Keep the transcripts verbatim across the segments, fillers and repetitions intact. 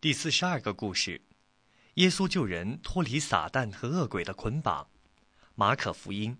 第四十二个故事：耶稣救人脱离撒旦和恶鬼的捆绑。马可福音。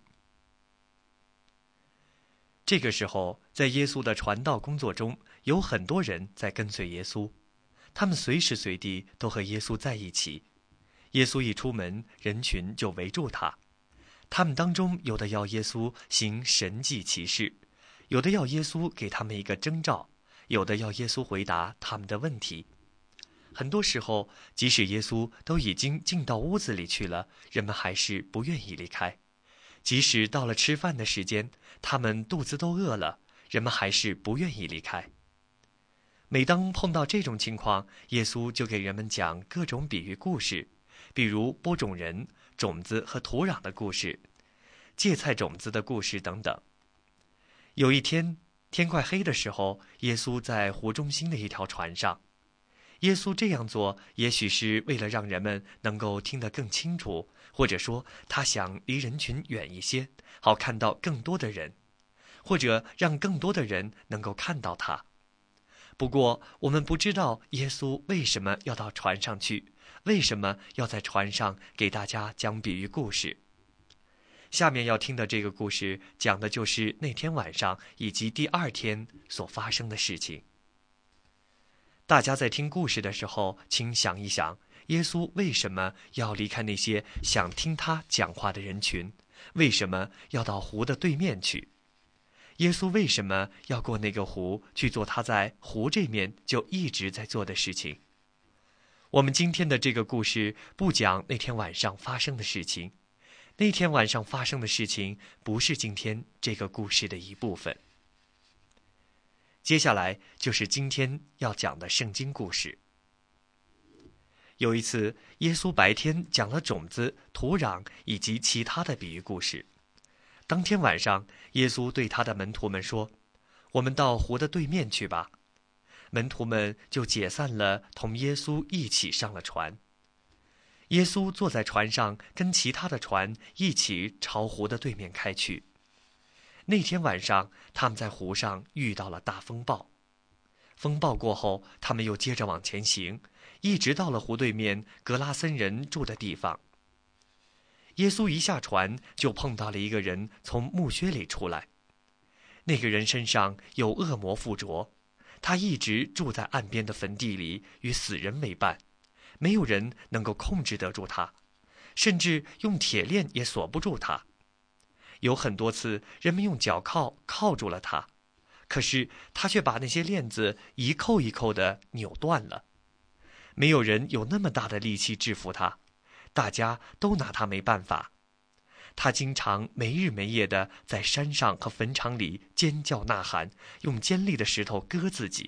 这个时候，在耶稣的传道工作中，有很多人在跟随耶稣，他们随时随地都和耶稣在一起。耶稣一出门，人群就围住他。他们当中有的要耶稣行神迹奇事，有的要耶稣给他们一个征兆，有的要耶稣回答他们的问题。很多时候，即使耶稣都已经进到屋子里去了，人们还是不愿意离开。即使到了吃饭的时间，他们肚子都饿了，人们还是不愿意离开。每当碰到这种情况，耶稣就给人们讲各种比喻故事，比如播种人、种子和土壤的故事，芥菜种子的故事等等。有一天，天快黑的时候，耶稣在湖中心的一条船上。耶稣这样做，也许是为了让人们能够听得更清楚，或者说他想离人群远一些，好看到更多的人，或者让更多的人能够看到他。不过，我们不知道耶稣为什么要到船上去，为什么要在船上给大家讲比喻故事。下面要听的这个故事，讲的就是那天晚上以及第二天所发生的事情。大家在听故事的时候，请想一想，耶稣为什么要离开那些想听他讲话的人群？为什么要到湖的对面去？耶稣为什么要过那个湖去做他在湖这面就一直在做的事情？我们今天的这个故事不讲那天晚上发生的事情，那天晚上发生的事情不是今天这个故事的一部分。接下来就是今天要讲的圣经故事。有一次，耶稣白天讲了种子、土壤以及其他的比喻故事。当天晚上，耶稣对他的门徒们说：“我们到湖的对面去吧。”门徒们就解散了，同耶稣一起上了船。耶稣坐在船上，跟其他的船一起朝湖的对面开去。那天晚上，他们在湖上遇到了大风暴。风暴过后，他们又接着往前行，一直到了湖对面格拉森人住的地方。耶稣一下船，就碰到了一个人从墓穴里出来。那个人身上有恶魔附着，他一直住在岸边的坟地里，与死人为伴，没有人能够控制得住他，甚至用铁链也锁不住他。有很多次，人们用脚铐铐住了他，可是他却把那些链子一扣一扣地扭断了。没有人有那么大的力气制服他，大家都拿他没办法。他经常没日没夜地在山上和坟场里尖叫呐喊，用尖利的石头割自己。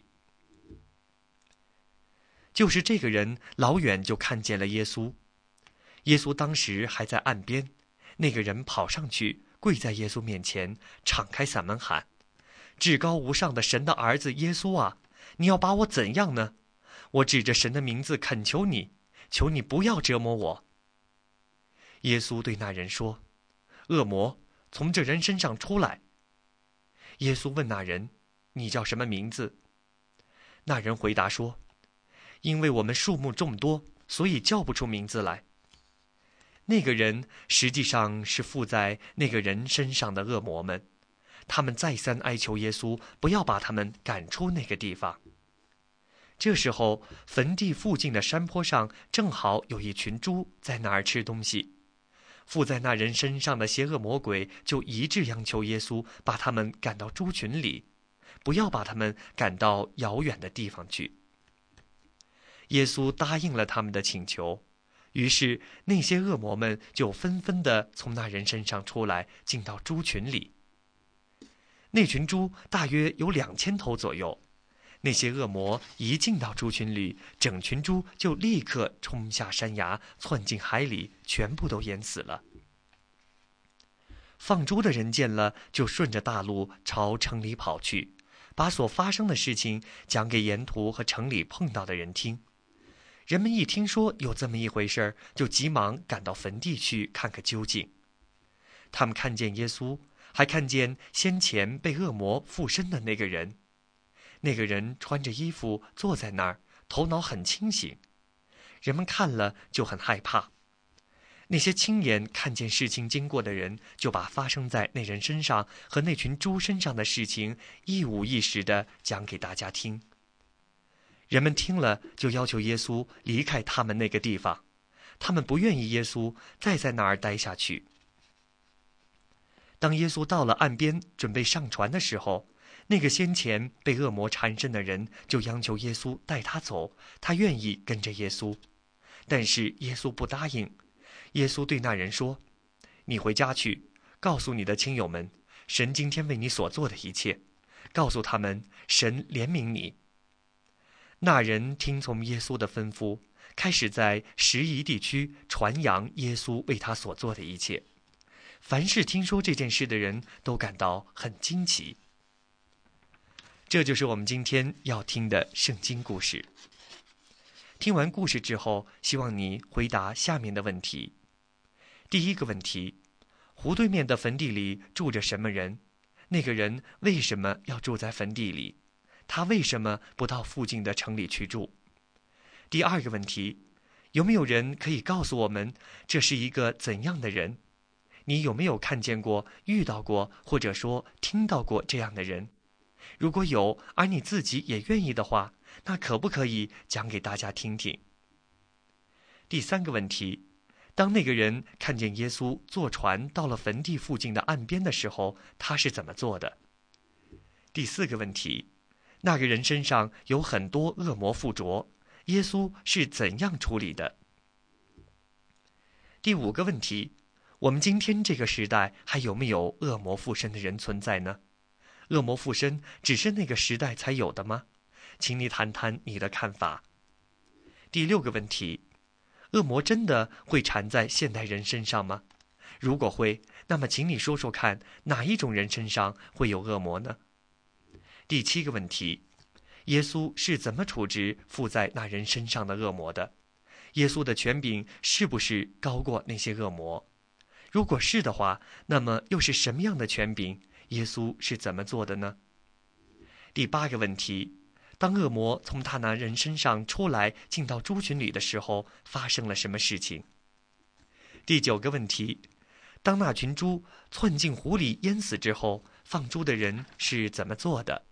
就是这个人老远就看见了耶稣，耶稣当时还在岸边，那个人跑上去跪在耶稣面前，敞开嗓门喊：“至高无上的神的儿子耶稣啊，你要把我怎样呢？我指着神的名字恳求你，求你不要折磨我。”耶稣对那人说：“恶魔，从这人身上出来。”耶稣问那人：“你叫什么名字？”那人回答说：“因为我们数目众多，所以叫不出名字来。”那个人实际上是附在那个人身上的恶魔们，他们再三哀求耶稣不要把他们赶出那个地方。这时候，坟地附近的山坡上正好有一群猪在那儿吃东西，附在那人身上的邪恶魔鬼就一致央求耶稣把他们赶到猪群里，不要把他们赶到遥远的地方去。耶稣答应了他们的请求，于是那些恶魔们就纷纷地从那人身上出来，进到猪群里。那群猪大约有两千头左右。那些恶魔一进到猪群里，整群猪就立刻冲下山崖，窜进海里，全部都淹死了。放猪的人见了，就顺着大路朝城里跑去，把所发生的事情讲给沿途和城里碰到的人听。人们一听说有这么一回事，就急忙赶到坟地去看个究竟。他们看见耶稣，还看见先前被恶魔附身的那个人。那个人穿着衣服坐在那儿， 头脑很清醒。人们看了就很害怕。那些亲眼看见事情经过的人，就把发生在那人身上和那群猪身上的事情一五一十地讲给大家听。人们听了就要求耶稣离开他们那个地方，他们不愿意耶稣再在那儿待下去。当耶稣到了岸边准备上船的时候，那个先前被恶魔缠身的人就央求耶稣带他走，他愿意跟着耶稣。但是耶稣不答应。耶稣对那人说：你回家去，告诉你的亲友们，神今天为你所做的一切，告诉他们，神怜悯你。那人听从耶稣的吩咐，开始在十夷地区传扬耶稣为他所做的一切。凡是听说这件事的人都感到很惊奇。这就是我们今天要听的圣经故事。听完故事之后，希望你回答下面的问题。第一个问题：湖对面的坟地里住着什么人？那个人为什么要住在坟地里？他为什么不到附近的城里去住？第二个问题：有没有人可以告诉我们，这是一个怎样的人？你有没有看见过、遇到过，或者说听到过这样的人？如果有，而你自己也愿意的话，那可不可以讲给大家听听？第三个问题：当那个人看见耶稣坐船到了坟地附近的岸边的时候，他是怎么做的？第四个问题：那个人身上有很多恶魔附着，耶稣是怎样处理的？第五个问题：我们今天这个时代还有没有恶魔附身的人存在呢？恶魔附身只是那个时代才有的吗？请你谈谈你的看法。第六个问题：恶魔真的会缠在现代人身上吗？如果会，那么请你说说看，哪一种人身上会有恶魔呢？第七个问题：耶稣是怎么处置附在那人身上的恶魔的？耶稣的权柄是不是高过那些恶魔？如果是的话，那么又是什么样的权柄？耶稣是怎么做的呢？第八个问题：当恶魔从他那人身上出来进到猪群里的时候，发生了什么事情？第九个问题：当那群猪窜进湖里淹死之后，放猪的人是怎么做的？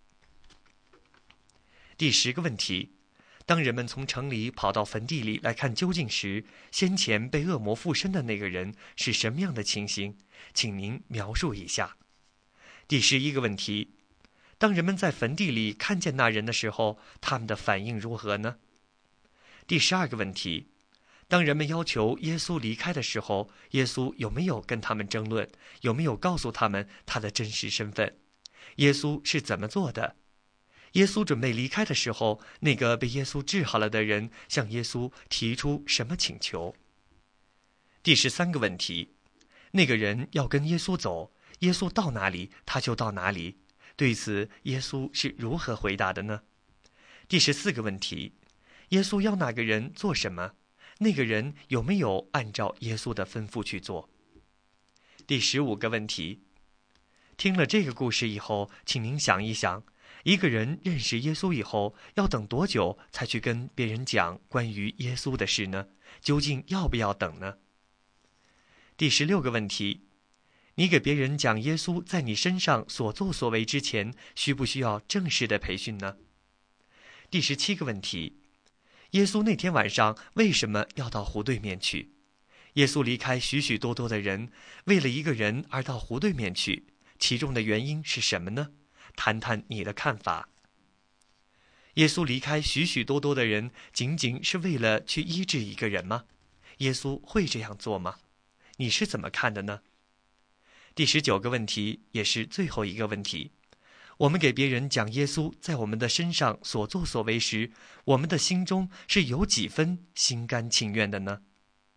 第十个问题：当人们从城里跑到坟地里来看究竟时，先前被恶魔附身的那个人是什么样的情形？请您描述一下。第十一个问题：当人们在坟地里看见那人的时候，他们的反应如何呢？第十二个问题：当人们要求耶稣离开的时候，耶稣有没有跟他们争论？有没有告诉他们他的真实身份？耶稣是怎么做的？耶稣准备离开的时候，那个被耶稣治好了的人向耶稣提出什么请求？第十三个问题：那个人要跟耶稣走，耶稣到哪里他就到哪里，对此耶稣是如何回答的呢？第十四个问题：耶稣要那个人做什么？那个人有没有按照耶稣的吩咐去做？第十五个问题：听了这个故事以后，请您想一想，一个人认识耶稣以后，要等多久才去跟别人讲关于耶稣的事呢？究竟要不要等呢？第十六个问题：你给别人讲耶稣在你身上所作所为之前，需不需要正式的培训呢？第十七个问题：耶稣那天晚上为什么要到湖对面去？耶稣离开许许多多的人，为了一个人而到湖对面去，其中的原因是什么呢？谈谈你的看法。耶稣离开许许多多的人，仅仅是为了去医治一个人吗？耶稣会这样做吗？你是怎么看的呢？第十九个问题，也是最后一个问题：我们给别人讲耶稣在我们的身上所作所为时，我们的心中是有几分心甘情愿的呢？